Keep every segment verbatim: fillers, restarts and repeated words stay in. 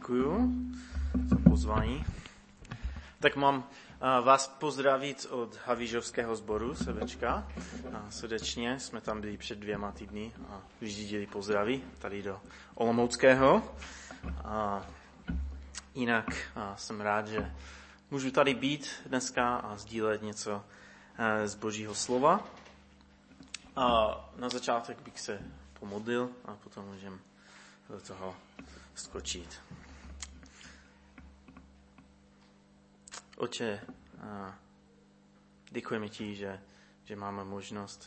děkuju za pozvání. Tak mám uh, vás pozdravit od Havířovského sboru Sevečka. Uh, srdečně jsme tam byli před dvěma týdny a vyřídili pozdraví tady do Olomouckého. Uh, jinak uh, jsem rád, že můžu tady být dneska a sdílet něco uh, z Božího slova. A na začátek bych se pomodlil a potom můžeme do toho skočit. Otče, děkujeme ti, že, že máme možnost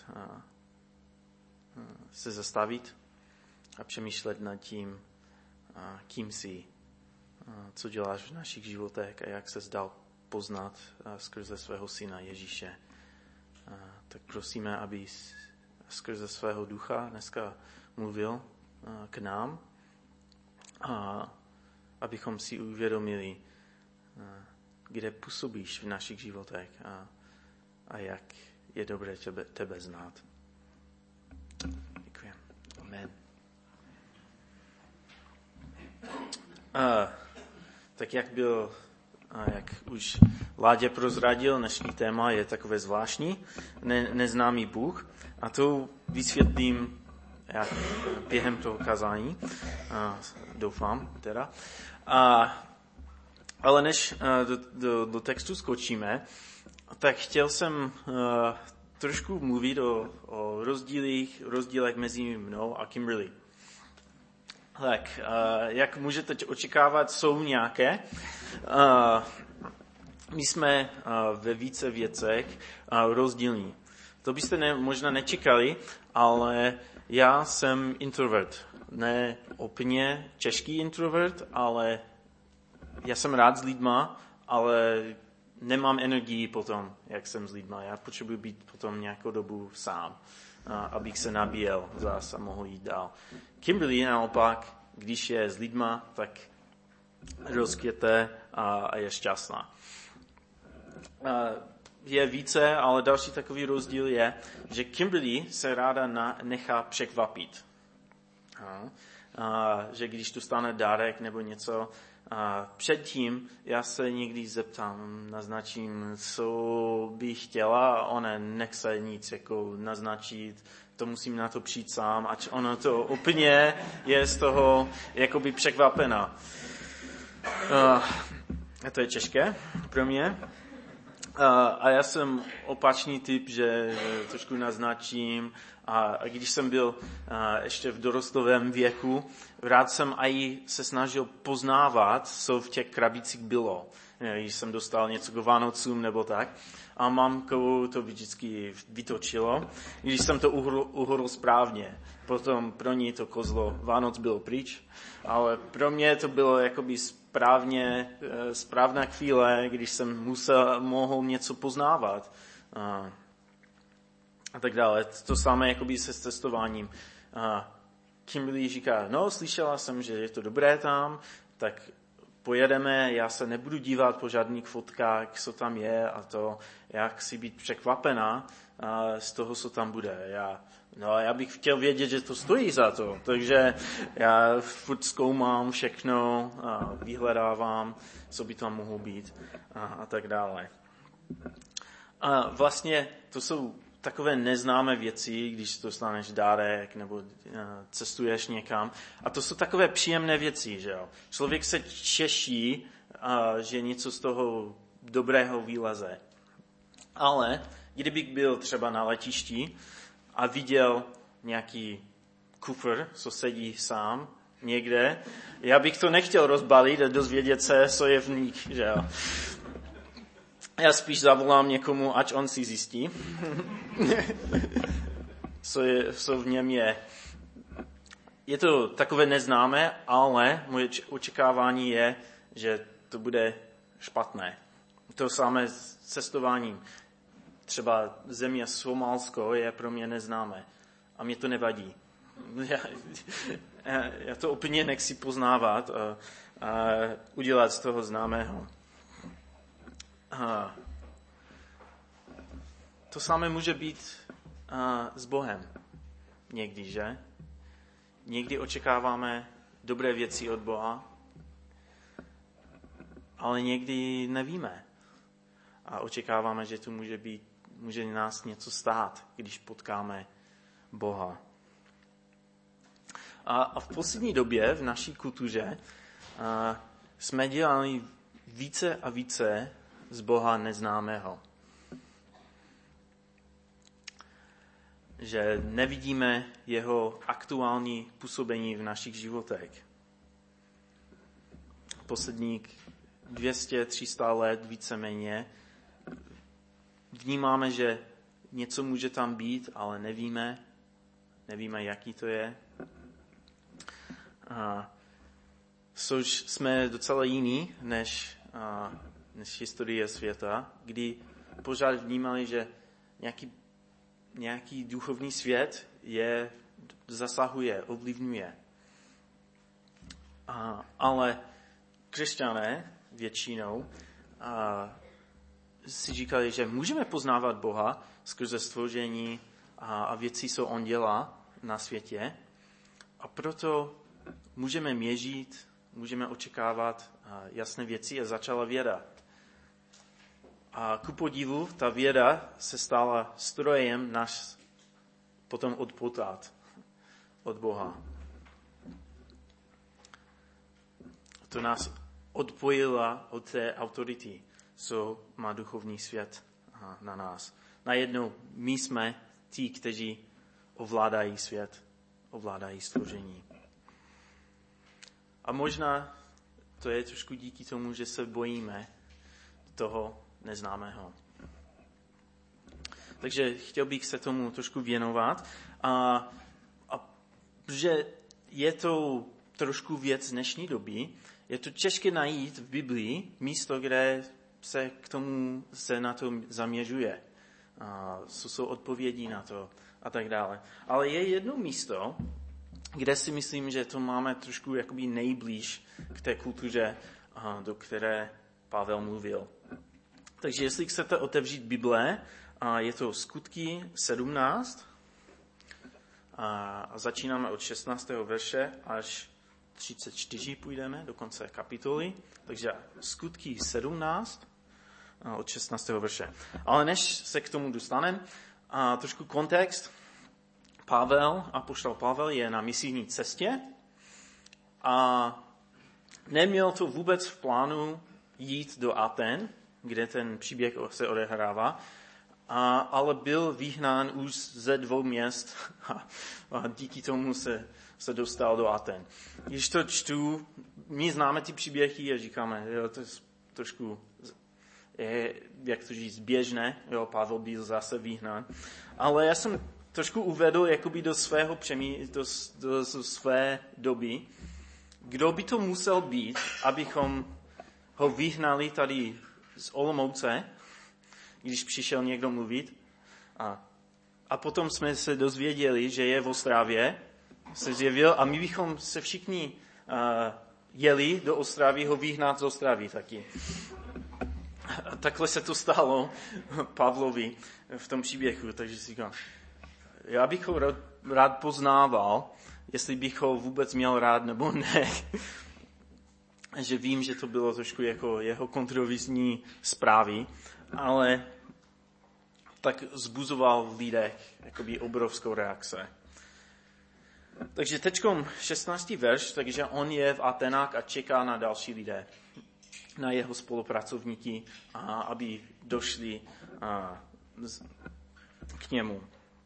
se zastavit a přemýšlet nad tím, kým jsi, co děláš v našich životech a jak ses dal poznat skrze svého syna Ježíše. Tak prosíme, aby skrze svého ducha dneska mluvil k nám a abychom si uvědomili, kde působíš v našich životech a, a jak je dobré tebe, tebe znát. Děkuji. Amen. A, tak jak byl, a jak už Láďa prozradil, dnešní téma je takové zvláštní, ne, neznámý Bůh. A to vysvětlím jak během toho kazání, a, doufám teda. A, ale než do, do, do textu skočíme, tak chtěl jsem uh, trošku mluvit o, o rozdílích, rozdílech mezi mnou a Kimberly. Tak, uh, jak můžete očekávat, jsou nějaké. Uh, my jsme uh, ve více věcech uh, rozdílní. To byste ne, možná nečekali, ale já jsem introvert. Ne úplně český introvert, ale já jsem rád s lidma, ale nemám energii potom, jak jsem s lidma. Já potřebuji být potom nějakou dobu sám, abych se nabíjel zás a mohl jít dál. Kimberly naopak, když je s lidma, tak rozkvěte a je šťastná. Je více, ale další takový rozdíl je, že Kimberly se ráda na, nechá překvapit. A, a, že když tu stane dárek nebo něco, a předtím já se někdy zeptám, naznačím, co bych chtěla, a ona nechce nic jako naznačit, to musím na to přijít sám, ať ono to úplně je z toho jakoby překvapená. A to je těžké pro mě. A já jsem opačný typ, že trošku naznačím. A když jsem byl ještě v dorostovém věku, rád jsem i se snažil poznávat, co v těch krabicích bylo. Když jsem dostal něco k Vánocům nebo tak. A mamkou to vždycky vytočilo, když jsem to uhodl, uhodl správně. Potom pro ní to kozlo Vánoc bylo pryč, ale pro mě to bylo jakoby správně, správná chvíle, když jsem musel, mohl něco poznávat. A, a tak dále. To samé jakoby se testováním. A Kimberly říká, no, slyšela jsem, že je to dobré tam, tak pojedeme, já se nebudu dívat po žádných fotkách, co tam je a to, jak si být překvapená a z toho, co tam bude. Já, no, já bych chtěl vědět, že to stojí za to, takže já furt zkoumám všechno a vyhledávám, co by tam mohlo být a, a tak dále. A vlastně to jsou takové neznámé věci, když dostaneš dárek nebo cestuješ někam. A to jsou takové příjemné věci, že jo. Člověk se těší, že něco z toho dobrého vyleze. Ale kdybych byl třeba na letišti a viděl nějaký kufr, co sedí sám někde, já bych to nechtěl rozbalit a dozvědět se, co je v nich, že jo. Já spíš zavolám někomu, ať on si zjistí, co, je, co v něm je. Je to takové neznámé, ale moje očekávání je, že to bude špatné. To samé s cestováním. Třeba země Somálsko je pro mě neznámé a mě to nevadí. Já, já to úplně nechci poznávat a, a udělat z toho známého. Aha. To samé může být uh, s Bohem. Někdy, že? Někdy očekáváme dobré věci od Boha ale někdy nevíme. A očekáváme, že tu může být, může nás něco stát, když potkáme Boha. A, a v poslední době v naší kultuře a, jsme dělali více a více z Boha neznámého. Že nevidíme jeho aktuální působení v našich životech. Posledních dvě stě až tři sta let víceméně vnímáme, že něco může tam být, ale nevíme, nevíme, jaký to je. A což jsme docela jiní než, a, než historie světa, kdy pořád vnímali, že nějaký, nějaký duchovní svět je zasahuje, ovlivňuje. A, ale křesťané většinou a, si říkali, že můžeme poznávat Boha skrze stvoření a, a věci, co on dělá na světě. A proto můžeme měřit, můžeme očekávat a, jasné věci a začala věda. A ku podivu, ta věda se stala strojem nás potom odpoutat od Boha. To nás odpojila od té autority, co má duchovní svět na nás. Najednou my jsme ti, kteří ovládají svět, ovládají stvoření. A možná to je trošku díky tomu, že se bojíme toho neznámého. Takže chtěl bych se tomu trošku věnovat. A, a že je to trošku věc dnešní doby, je to těžké najít v Biblii místo, kde se k tomu se na to zaměřuje. A co jsou odpovědi na to a tak dále. Ale je jedno místo, kde si myslím, že to máme trošku jakoby nejblíž k té kultuře, do které Pavel mluvil. Takže jestli chcete otevřít Bible, je to Skutky sedmnáct a začínáme od šestnáctého verše až třicet čtyři půjdeme do konce kapitoly. Takže Skutky sedmnáct od šestnáctého verše. Ale než se k tomu dostaneme, trošku kontext. Pavel, apoštol Pavel je na misijní cestě a neměl to vůbec v plánu jít do Aten, kde ten příběh se odehrává, a, ale byl vyhnán už ze dvou měst a, a díky tomu se, se dostal do Aten. Když to čtu, my známe ty příběhy a říkáme, jo, to je trošku, je, jak to říct, běžné, jo, Pavel byl zase vyhnán, ale já jsem trošku uvedl jakoby do svého přemý, do, do, do své doby, kdo by to musel být, abychom ho vyhnali tady z Olomouce, když přišel někdo mluvit. A, a potom jsme se dozvěděli, že je v Ostravě, se zjevil a my bychom se všichni uh, jeli do Ostravy ho vyhnat z Ostravy taky. A takhle se to stalo Pavlovi v tom příběhu, takže si říkám, já bych ho rád, rád poznával, jestli bych ho vůbec měl rád nebo ne. Že vím, že to bylo trošku jako jeho kontroverzní zprávy, ale tak zbuzoval v lidech jakoby obrovskou reakce. Takže teďkom šestnáctý verš, takže on je v Atenách a čeká na další lidé, na jeho spolupracovníky, a aby došli a, z, k němu.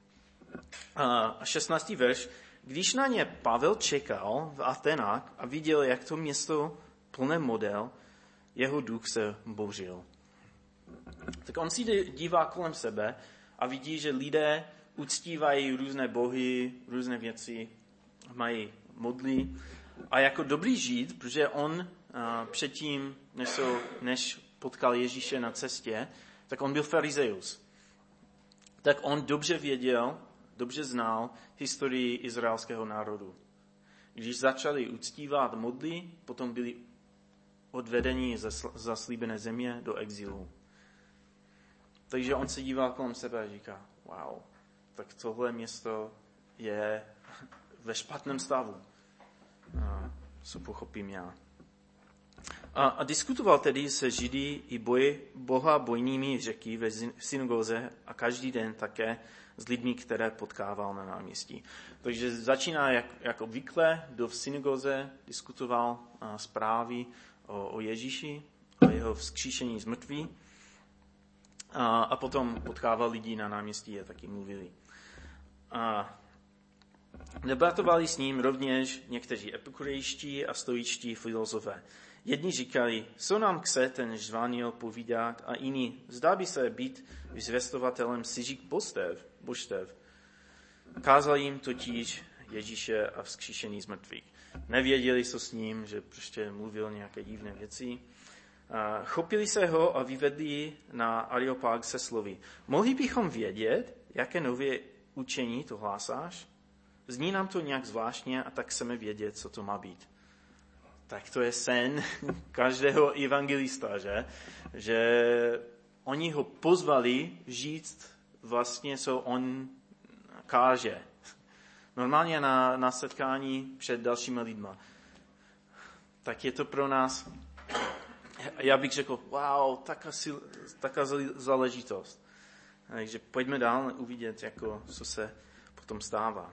A šestnáctý verš. Když na ně Pavel čekal v Atenách a viděl, jak to město plné model, jeho duch se bouřil. Tak on si dívá kolem sebe a vidí, že lidé uctívají různé bohy, různé věci, mají modly. A jako dobrý Žid, protože on a, předtím, než, jsou, než potkal Ježíše na cestě, tak on byl farizeus. Tak on dobře věděl, dobře znal historii izraelského národu. Když začali uctívat modly, potom byli odvedeni ze zaslíbené země do exilu. Takže on se dívá kolem sebe a říká, wow, tak tohle město je ve špatném stavu. Co pochopím já. A, a diskutoval tedy se Židy i boj, boha bojnými řeky ve synagoze a každý den také s lidmi, které potkával na náměstí. Takže začíná jak, jak obvykle, do v synagoze diskutoval a, zprávy o, o Ježíši, o jeho vzkříšení z mrtvých a, a potom potkával lidi na náměstí a taky mluvili. A debatovali s ním rovněž někteří epikurejští a stoičtí filozofé. Jedni říkali, co nám chce ten žvanil povídat, a jiní, zdá by se být vyzvěstovatelem cizích božstev, božstev. Kázali jim totiž Ježíše a vzkříšení z mrtvých. Nevěděli, co s ním, že prostě mluvil nějaké divné věci. A chopili se ho a vyvedli na Areopág se slovy. Mohli bychom vědět, jaké nové učení to hlásáš? Zní nám to nějak zvláštně a tak chceme vědět, co to má být. Tak to je sen každého evangelista, že? Že oni ho pozvali říct vlastně, co on káže. Normálně na, na setkání před dalšíma lidma. Tak je to pro nás, já bych řekl, wow, taká, sil, taká záležitost. Takže pojďme dál uvidět, jako, co se potom stává.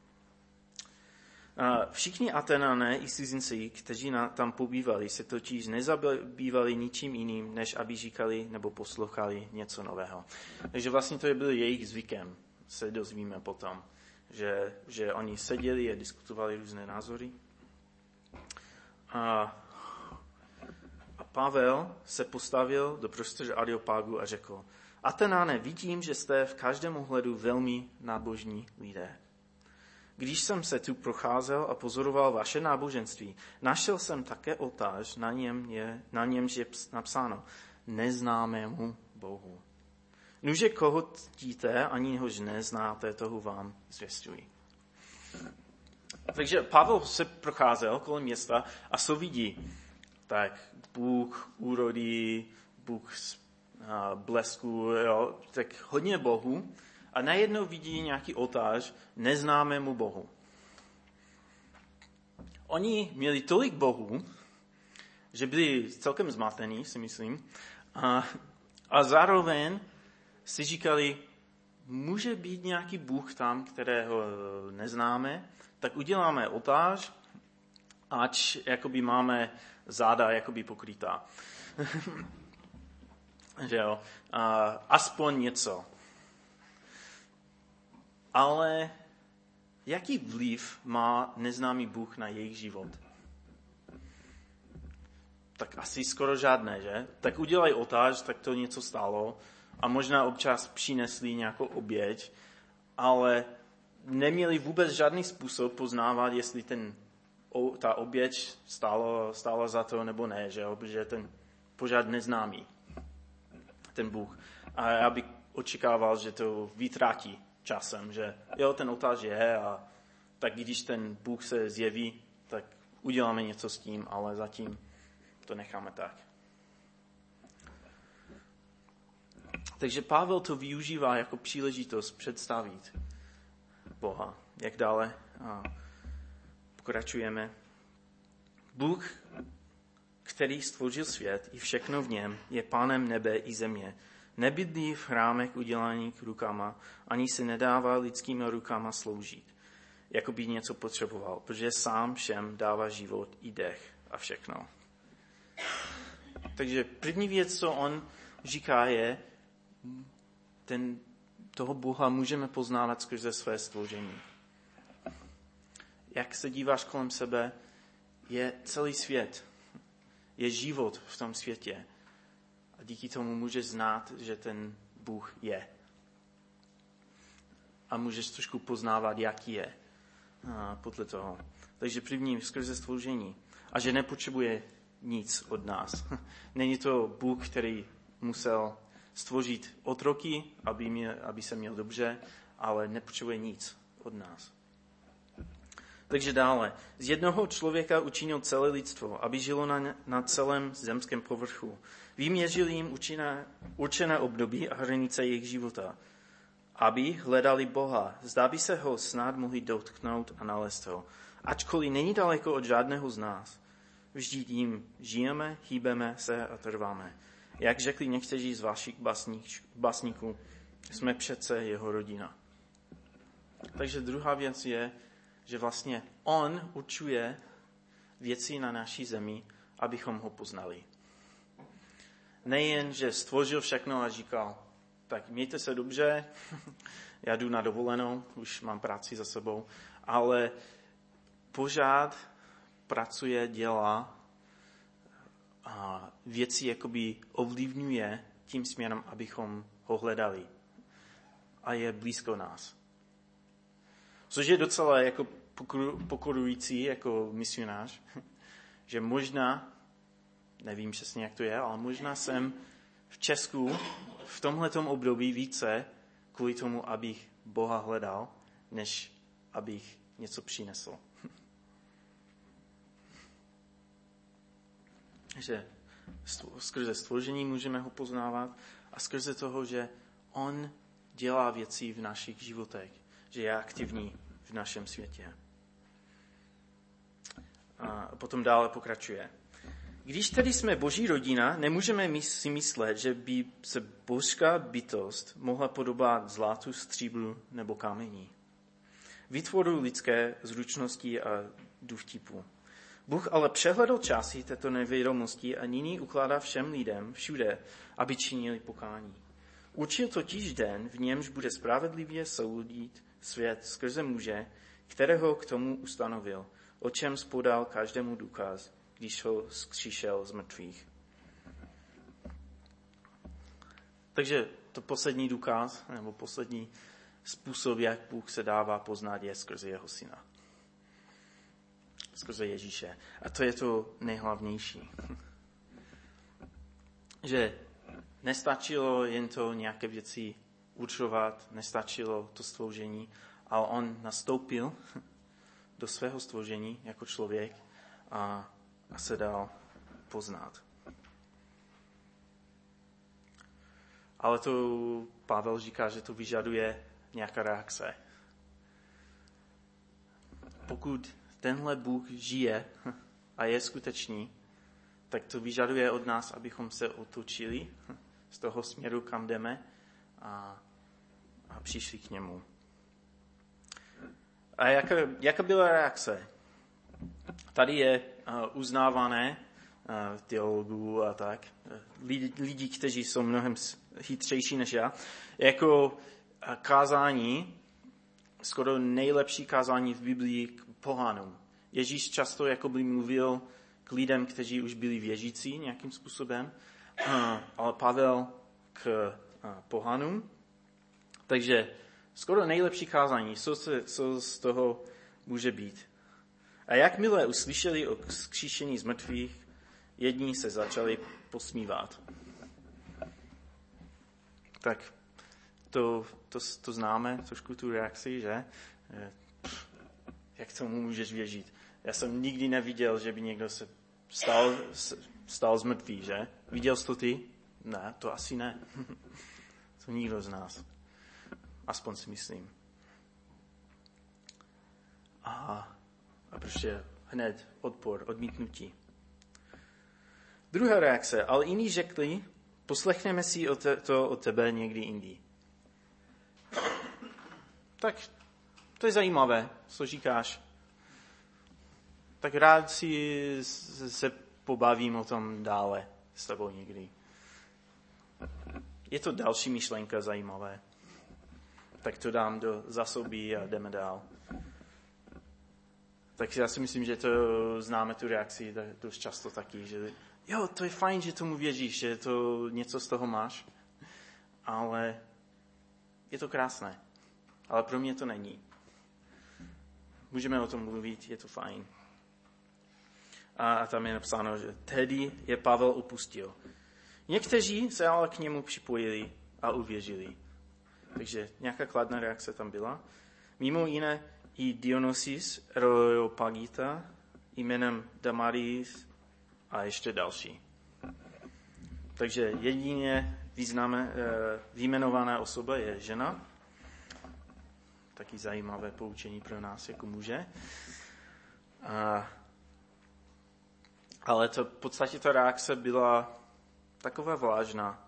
Všichni Atenané i cizinci, kteří tam pobývali, se totiž nezabývali ničím jiným, než aby říkali nebo poslouchali něco nového. Takže vlastně to byl jejich zvykem, se dozvíme potom, že, že oni seděli a diskutovali různé názory. A, a Pavel se postavil do prostoru Areopágu a řekl, Atenáne, vidím, že jste v každém ohledu velmi nábožní lidé. Když jsem se tu procházel a pozoroval vaše náboženství, našel jsem také oltář, na něm je, na němž je napsáno neznámému Bohu. Nuže koho ctíte, ani hož neznáte, toho vám zvěstuji. Takže Pavel se procházel kolem města a co vidí? Tak Bůh úrody, Bůh blesku, jo, tak hodně bohů. A najednou vidí nějaký oltář neznámému Bohu. Oni měli tolik bohů, že byli celkem zmatení, si myslím. A, a zároveň si říkali, může být nějaký Bůh tam, kterého neznáme, tak uděláme oltář, ač jakoby máme záda jakoby pokrytá. Že jo? A, aspoň něco. Ale jaký vliv má neznámý Bůh na jejich život? Tak asi skoro žádné, že? Tak udělají oltář, tak to něco stálo a možná občas přinesli nějakou oběť, ale neměli vůbec žádný způsob poznávat, jestli ten, ta oběť stála, stála za to nebo ne, že jo? Protože ten pořád neznámý, ten Bůh. A já bych očekával, že to vytratí časem, že jo, ten oltář je a tak když ten Bůh se zjeví, tak uděláme něco s tím, ale zatím to necháme tak. Takže Pavel to využívá jako příležitost představit Boha. Jak dále a pokračujeme. Bůh, který stvořil svět i všechno v něm, je pánem nebe i země. Nebydlí v chrámech udělaných rukama, ani se nedává lidskými rukama sloužit, jako by něco potřeboval, protože sám všem dává život i dech a všechno. Takže první věc, co on říká, je, ten, toho Boha můžeme poznávat skrze své stvoření. Jak se díváš kolem sebe, je celý svět, je život v tom světě. A díky tomu můžeš znát, že ten Bůh je. A můžeš trošku poznávat, jaký je. A podle toho. Takže první skrze stvoření. A že nepotřebuje nic od nás. Není to Bůh, který musel stvořit otroky, aby, mě, aby se měl dobře, ale nepotřebuje nic od nás. Takže dále. Z jednoho člověka učinil celé lidstvo, aby žilo na, na celém zemském povrchu. Vyměřil jim určené, určené období a hranice jejich života, aby hledali Boha. Zdá by se ho snad mohli dotknout a nalézt ho. Ačkoliv není daleko od žádného z nás. Vždyť jim žijeme, hýbeme se a trváme. Jak řekli někteří z vašich básníků, jsme přece jeho rodina. Takže druhá věc je, že vlastně on určuje věci na naší zemi, abychom ho poznali. Nejen, že stvořil všechno a říkal, tak mějte se dobře, já jdu na dovolenou, už mám práci za sebou, ale pořád pracuje, dělá a věci jakoby ovlivňuje tím směrem, abychom ho hledali. A je blízko nás. Což je docela jako pokorující jako misionář, že možná, nevím přesně, jak to je, ale možná jsem v Česku v tomhletom období více kvůli tomu, abych Boha hledal, než abych něco přinesl. Že skrze stvoření můžeme ho poznávat a skrze toho, že on dělá věci v našich životech, že je aktivní v našem světě. A potom dále pokračuje. Když tedy jsme boží rodina, nemůžeme si myslet, že by se božská bytost mohla podobat zlatu, stříbru nebo kamení. Výtvoru lidské zručnosti a důvtipu. Bůh ale přehledl časy této nevědomosti a nyní ukládá všem lidem všude, aby činili pokání. Určil totiž den, v němž bude spravedlivě soudit svět skrze muže, kterého k tomu ustanovil, o čem spodal každému důkaz, když ho vzkříšel z mrtvých. Takže to poslední důkaz, nebo poslední způsob, jak Bůh se dává poznat, je skrze jeho syna. Skrze Ježíše. A to je to nejhlavnější. Že nestačilo jen to nějaké věci určovat, nestačilo to stvoření, ale on nastoupil do svého stvoření jako člověk a, a se dal poznat. Ale to Pavel říká, že to vyžaduje nějaká reakce. Pokud tenhle Bůh žije a je skutečný, tak to vyžaduje od nás, abychom se otočili z toho směru, kam jdeme a, a přišli k němu. A jaká, jaká byla reakce? Tady je uh, uznávané uh, teologů a tak, lidi, lidi, kteří jsou mnohem chytřejší než já, jako uh, kázání, skoro nejlepší kázání v Biblii k pohanům. Ježíš často jakoby mluvil k lidem, kteří už byli věřící nějakým způsobem, uh, ale Pavel k uh, pohanům. Takže skoro nejlepší kázání, co, se, co z toho může být. A jakmile uslyšeli o vzkříšení z mrtvých, jedni se začali posmívat. Tak to, to, to známe, trošku tu reakci, že? Pff, jak tomu můžeš věřit? Já jsem nikdy neviděl, že by někdo se stal, stal z mrtvých, že? Viděl jsi to ty? Ne, to asi ne. To nikdo z nás. Aspoň si myslím. A, a prostě hned odpor, odmítnutí. Druhá reakce, ale jiní řekli, poslechneme si o te, to od tebe někdy jindy. Tak to je zajímavé, co říkáš. Tak rád si se pobavím o tom dále s tebou někdy. Je to další myšlenka zajímavé. Tak to dám do zásoby a jdeme dál. Takže já si myslím, že to známe tu reakci dost často taky, že jo, to je fajn, že tomu věříš, že to něco z toho máš, ale je to krásné. Ale pro mě to není. Můžeme o tom mluvit, je to fajn. A, a tam je napsáno, že tehdy je Pavel opustil. Někteří se ale k němu připojili a uvěřili. Takže nějaká kladná reakce tam byla. Mimo jiné i Dionysius Areopagita jménem Damaris a ještě další. Takže jedině významné, vyjmenovaná osoba je žena. Taky zajímavé poučení pro nás jako muže. A, Ale to, v podstatě ta reakce byla taková vážná.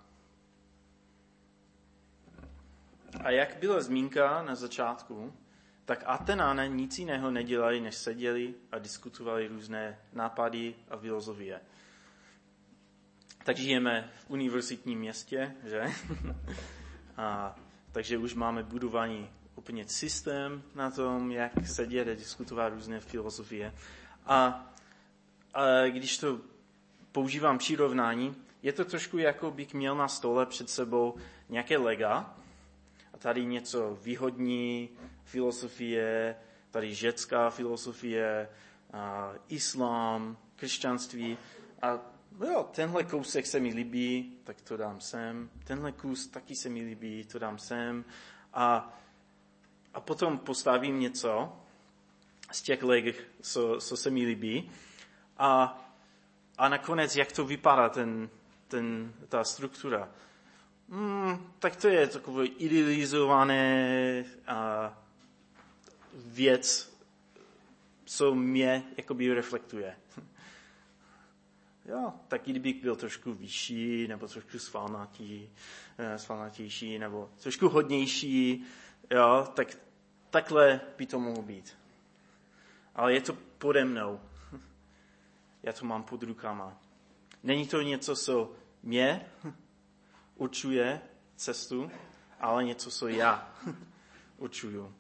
A jak byla zmínka na začátku, tak Atenáné nic jiného nedělali, než seděli a diskutovali různé nápady a filozofie. Tak žijeme v univerzitním městě, že? A, takže už máme budovaný úplně systém na tom, jak sedět a diskutovat různé filozofie. A, a když to používám přirovnání, je to trošku jako bych měl na stole před sebou nějaké lega, a tady něco východní filozofie, tady řecká filozofie, a islám, křesťanství. A jo, tenhle kousek se mi líbí, tak to dám sem. Tenhle kus taky se mi líbí, to dám sem. A, a potom postavím něco z těch leg, co, co se mi líbí. A, a nakonec, jak to vypadá, ten, ten, ta struktura. Hmm, tak to je takové idealizované a věc, co mě jakoby reflektuje. Jo, tak kdybych byl trošku vyšší, nebo trošku svalnatý, svalnatější, nebo trošku hodnější, jo, tak takhle by to mohlo být. Ale je to pode mnou. Já to mám pod rukama. Není to něco, co mě určuje cestu, ale něco, co já určuju.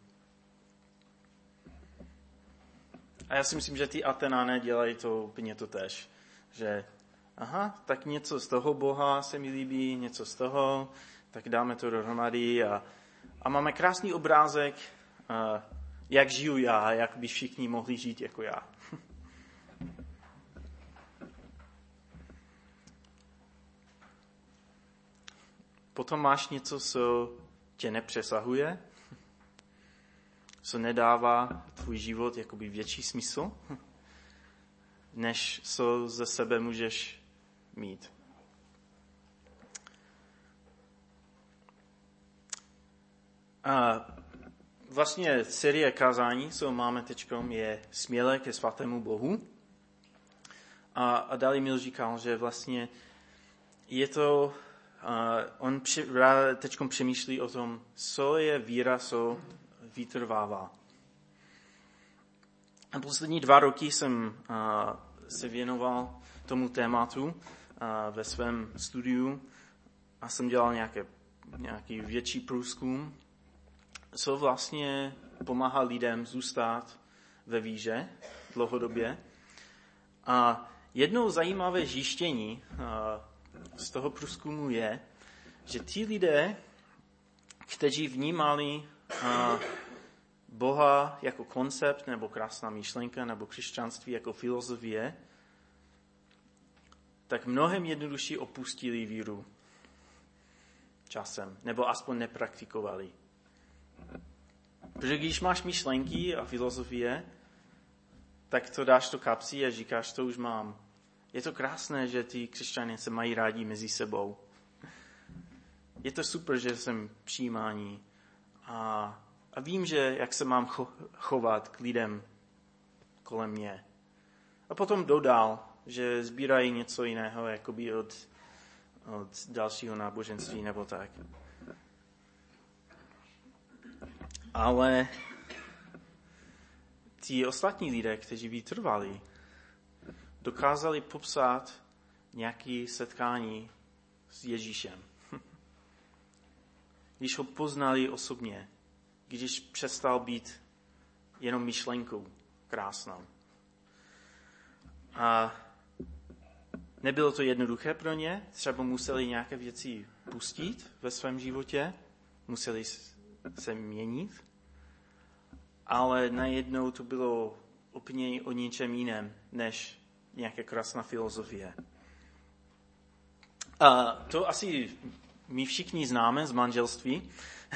A já si myslím, že ty Atenáné dělají to úplně to též. Že aha, tak něco z toho Boha se mi líbí, něco z toho, tak dáme to dohromady a, a máme krásný obrázek, uh, jak žiju já, jak by všichni mohli žít jako já. Potom máš něco, co tě nepřesahuje, co nedává tvůj život jakoby větší smysl, než co ze sebe můžeš mít. A vlastně série kázání, co máme teďkom, je Směle ke svatému Bohu. A, a dále Emil říkal, že vlastně je to, uh, on při, teďkom přemýšlí o tom, co je víra, co vytrvává. A poslední dva roky jsem uh, se věnoval tomu tématu uh, ve svém studiu a jsem dělal nějaké, nějaký větší průzkum, co vlastně pomáhá lidem zůstat ve víře dlouhodobě. A jednou zajímavé zjištění uh, z toho průzkumu je, že ti lidé, kteří vnímali uh, Boha jako koncept, nebo krásná myšlenka, nebo křesťanství jako filozofie, tak mnohem jednodušší opustili víru časem, nebo aspoň nepraktikovali. Protože když máš myšlenky a filozofie, tak to dáš do kapsy a říkáš, to už mám. Je to krásné, že ty křesťané se mají rádi mezi sebou. Je to super, že jsem přijímání. A A vím, že jak se mám cho- chovat k lidem kolem mě. A potom dodal, že sbírají něco jiného, jakoby od, od dalšího náboženství nebo tak. Ale ti ostatní lidé, kteří vytrvali, dokázali popsat nějaké setkání s Ježíšem. Když ho poznali osobně, když přestal být jenom myšlenkou krásnou. A nebylo to jednoduché pro ně, třeba museli nějaké věci pustit ve svém životě, museli se měnit, ale najednou to bylo úplně o něčem jiném, než nějaká krásná filozofie. A to asi my všichni známe z manželství,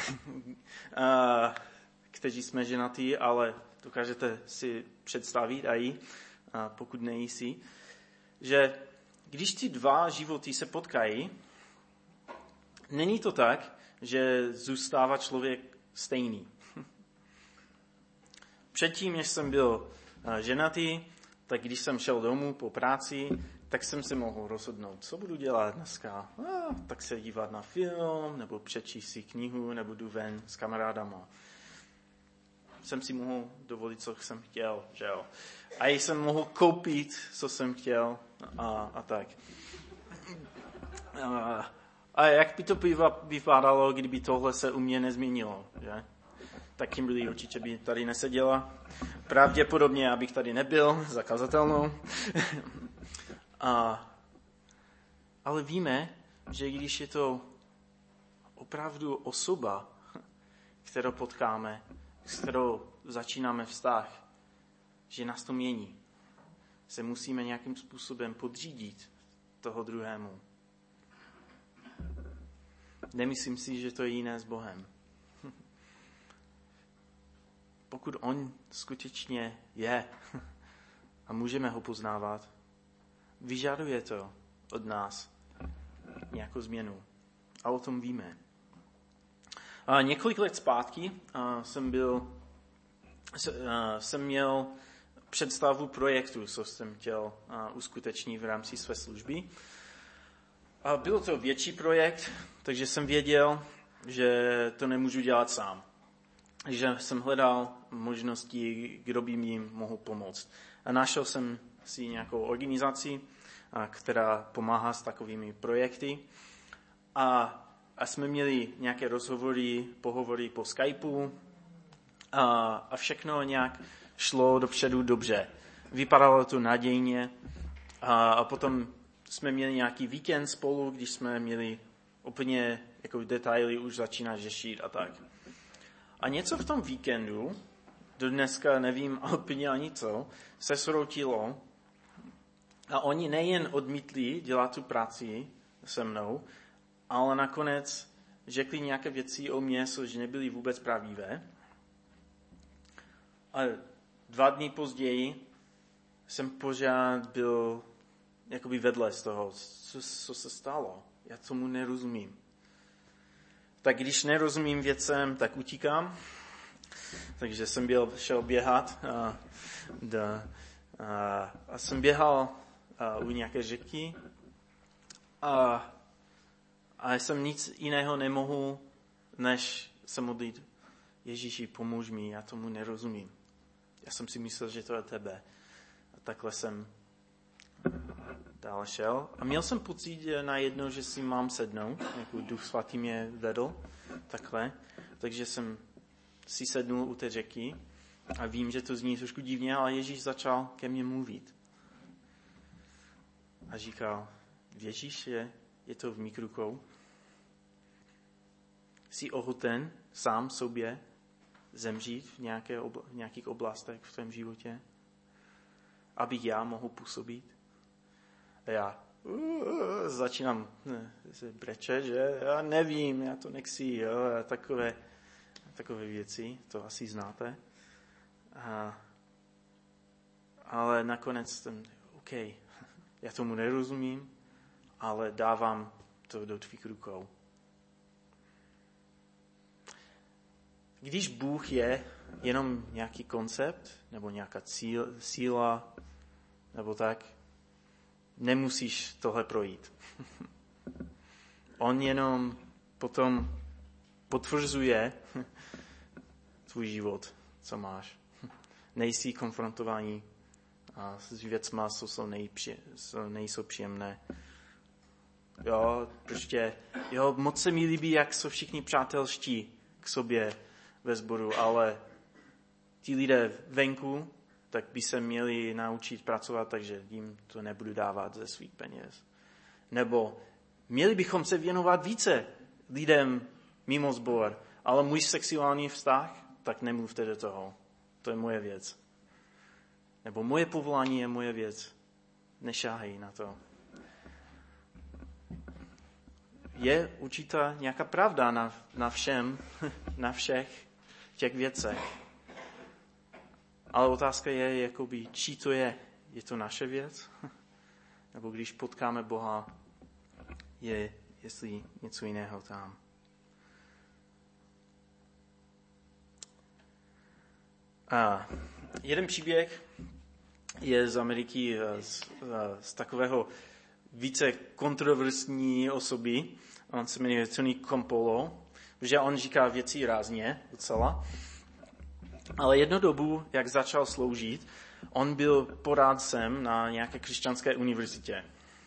kteří jsme ženatí, ale dokážete si představit i, pokud nejsi, že když ty dva životy se potkají, není to tak, že zůstává člověk stejný. Předtím, než jsem byl ženatý, tak když jsem šel domů po práci, tak jsem si mohl rozhodnout, co budu dělat dneska. No, tak se dívat na film, nebo přečíst si knihu, nebo jdu ven s kamarádama. Jsem si mohl dovolit, co jsem chtěl, že jo. A jsem mohl koupit, co jsem chtěl a, a tak. A, a jak by to vypadalo, kdyby tohle se u mě nezměnilo, že? Tak Kimberly určitě by tady neseděla. Pravděpodobně, abych tady nebyl, zakazatelnou. A, ale víme, že když je to opravdu osoba, kterou potkáme, s kterou začínáme vztah, že nás to mění. Se musíme nějakým způsobem podřídit toho druhému. Nemyslím si, že to je jiné s Bohem. Pokud on skutečně je a můžeme ho poznávat, vyžaduje to od nás nějakou změnu. A o tom víme. A několik let zpátky a, jsem byl, a, jsem měl představu projektu, co jsem chtěl a, uskutečnit v rámci své služby. A byl to větší projekt, takže jsem věděl, že to nemůžu dělat sám. Takže jsem hledal možnosti, kdo by mi mohl pomoct. A našel jsem si nějakou organizaci, a, která pomáhá s takovými projekty. A, a jsme měli nějaké rozhovory, pohovory po Skypeu a, a všechno nějak šlo dopředu dobře. Vypadalo to nadějně a, a potom jsme měli nějaký víkend spolu, když jsme měli úplně jako detaily už začínat řešit a tak. A něco v tom víkendu, do dneska nevím úplně ani co, se sroutilo a oni nejen odmítli dělat tu práci se mnou, ale nakonec řekli nějaké věci o mě, což nebyly vůbec pravdivé. A dva dny později jsem pořád byl jakoby vedle z toho, co, co se stalo. Já tomu nerozumím. Tak když nerozumím věcem, tak utíkám. Takže jsem byl, šel běhat a, a, a jsem běhal a, u nějaké řeky a, a jsem nic jiného nemohl, než se modlit. Ježíši, pomůž mi, já tomu nerozumím. Já jsem si myslel, že to je tebe. A takhle jsem dále šel. A měl jsem pocit najednou, že si mám sednout, jako Duch Svatý mě vedl, takhle. Takže jsem si sednul u té řeky a vím, že to zní trošku divně, ale Ježíš začal ke mně mluvit. A říkal, Ježíš je, je to v mých rukou. Jsi ochoten sám sobě zemřít v, nějaké obla, v nějakých oblastech v tvém životě, aby já mohl působit. A já uh, začínám ne, se brečet, že já nevím, já to nechci, jo, takové, takové věci, to asi znáte. A, ale nakonec jsem, OK, já tomu nerozumím, ale dávám to do tvých rukou. Když Bůh je jenom nějaký koncept, nebo nějaká cíl, síla, nebo tak, nemusíš tohle projít. On jenom potom potvrzuje tvůj život, co máš. Nejsi konfrontování s věcma, co jsou, nejpři, co nejsou příjemné. Jo, prostě, jo, moc se mi líbí, jak jsou všichni přátelští k sobě ve sboru, ale ti lidé venku, tak by se měli naučit pracovat, takže jim to nebudu dávat ze svých peněz. Nebo měli bychom se věnovat více lidem mimo sbor, ale můj sexuální vztah, tak nemluvte do toho. To je moje věc. Nebo moje povolání je moje věc. Nešáhej na to. Je určitá nějaká pravda na, na všem, na všech těch věcech. Ale otázka je, jakoby, čí to je. Je to naše věc? Nebo když potkáme Boha, je jestli něco jiného tam. A jeden příběh je z Ameriky z, z takového více kontroverzní osoby. On se jmenuje Tony Campolo, že on říká věci rázně docela. Ale jednu dobu, jak začal sloužit, on byl porádcem na nějaké křesťanské univerzitě.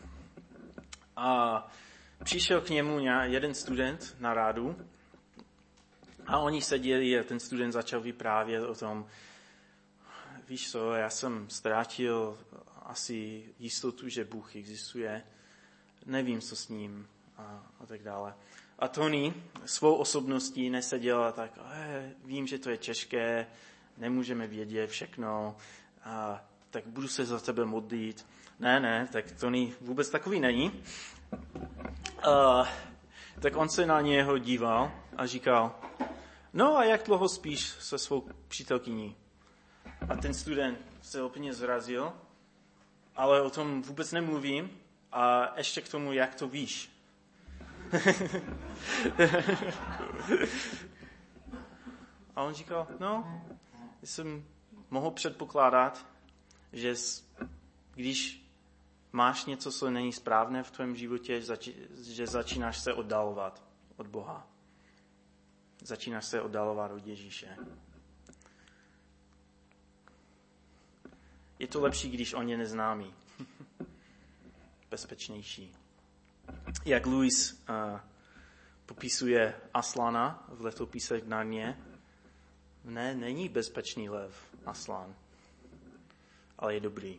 A přišel k němu jeden student na rádu a oni seděli a ten student začal vyprávět o tom, víš co, já jsem ztratil asi jistotu, že Bůh existuje, nevím, co s ním a, a tak dále. A Tony svou osobností neseděla tak, eh, vím, že to je těžké, nemůžeme vědět všechno, a, tak budu se za tebe modlit. Ne, ne, tak Tony vůbec takový není. A, tak on se na něho díval a říkal, no a jak dlouho spíš se svou přítelkyní? A ten student se úplně zrazil, ale o tom vůbec nemluvím a ještě k tomu, jak to víš. A on říkal, no, jsem mohl předpokládat, že když máš něco, co není správné v tvém životě, že začínáš se oddalovat od Boha. Začínáš se oddalovat od Ježíše. Je to lepší, když on je neznámý. Bezpečnější. Jak Lewis uh, popisuje Aslana v letopisech Narnie, ne, není bezpečný lev Aslan, ale je dobrý.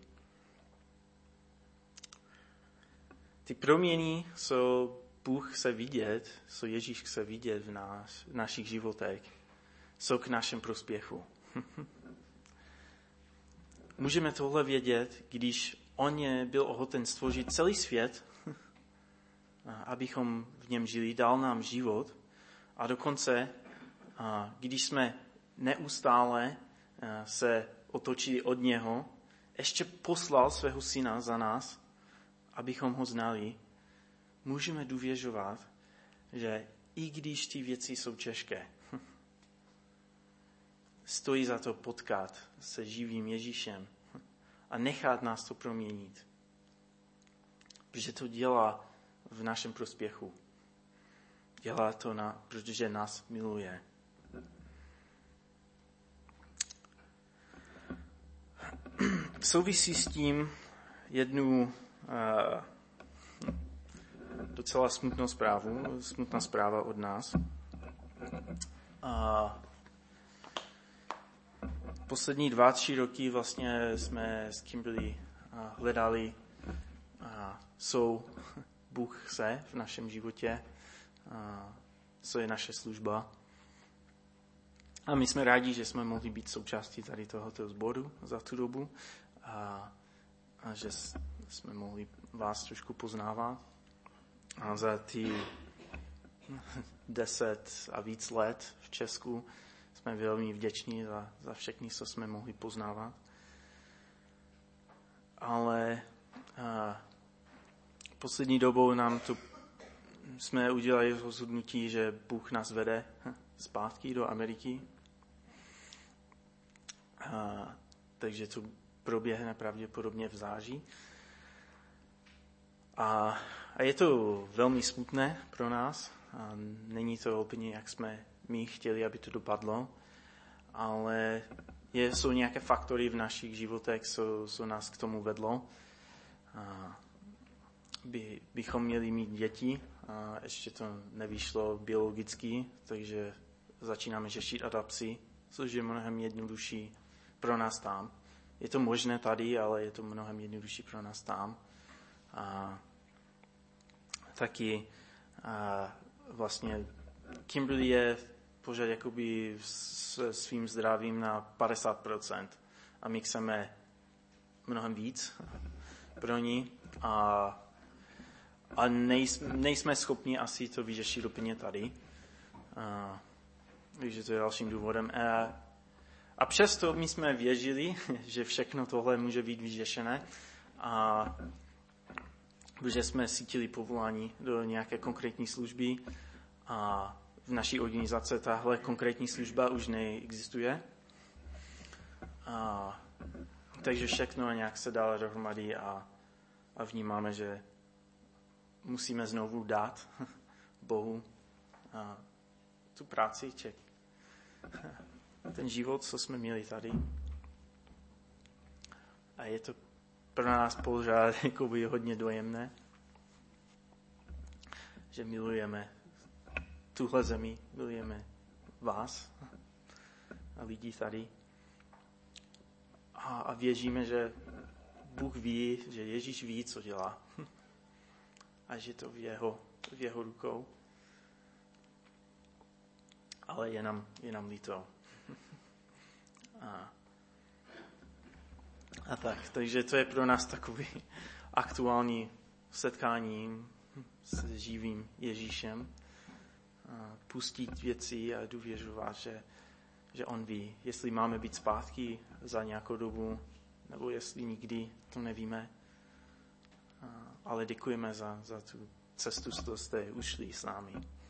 Ty proměny, co Bůh chce vidět, co Ježíš chce vidět v, nás, v našich životech, jsou k našem prospěchu. Můžeme tohle vědět, když on je byl ochoten stvořit celý svět, abychom v něm žili, dal nám život a dokonce, když jsme neustále se otočili od něho, ještě poslal svého syna za nás, abychom ho znali, můžeme důvěřovat, že i když ty věci jsou těžké, stojí za to potkat se živým Ježíšem a nechat nás to proměnit. Protože to dělá v našem prospěchu. Dělá to, na, protože nás miluje. Souvisí s tím jednu uh, docela smutnou zprávu, smutná zpráva od nás. Uh, poslední dva, tři roky vlastně jsme s Kimberly uh, hledali, uh, jsou Bůh se v našem životě, uh, co je naše služba. A my jsme rádi, že jsme mohli být součástí tady tohoto sboru za tu dobu a, a že jsme mohli vás trošku poznávat. A za ty deset a víc let v Česku jsme velmi vděční za, za všechny, co jsme mohli poznávat. Ale a, poslední dobou nám to jsme udělali rozhodnutí, že Bůh nás vede zpátky do Ameriky. A, takže to proběhne pravděpodobně v září. A, a je to velmi smutné pro nás. A není to úplně, jak jsme my chtěli, aby to dopadlo. Ale je, jsou nějaké faktory v našich životech, co, co nás k tomu vedlo. A, by, bychom měli mít děti. A ještě to nevyšlo biologicky, takže začínáme řešit adopci, což je mnohem jednodušší pro nás tam. Je to možné tady, ale je to mnohem jednodušší pro nás tam. A taky a vlastně Kimberly je pořád jakoby s svým zdravím na padesát procent a my chceme mnohem víc pro ní a, a nejsme, nejsme schopni asi to vyřešit úplně tady. A, takže to je dalším důvodem. A, a přesto my jsme věřili, že všechno tohle může být vyřešené a protože jsme cítili povolání do nějaké konkrétní služby a v naší organizaci tahle konkrétní služba už neexistuje. A takže všechno nějak se dá dohromady a, a vnímáme, že musíme znovu dát Bohu a tu práci, ček. Ten život, co jsme měli tady. A je to pro nás pořád jakoby hodně dojemné, že milujeme tuhle zemi, milujeme vás a lidi tady. A, a věříme, že Bůh ví, že Ježíš ví, co dělá. A že to v jeho, v jeho rukou. Ale je nám, je nám líto. A, a tak, takže to je pro nás takový aktuální setkání s živým Ježíšem. A pustit věci a důvěřovat, že, že on ví, jestli máme být zpátky za nějakou dobu, nebo jestli nikdy, to nevíme. A, ale děkujeme za, za tu cestu, co jste ušli s námi.